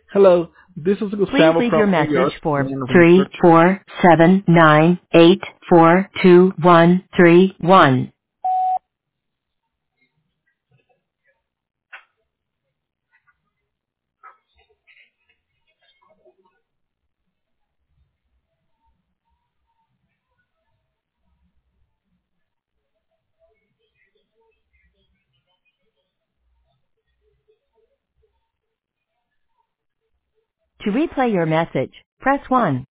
Hello, this is Please Gustavo leave your from New message York for Human three Research. four seven nine 842 To replay your message, press 1.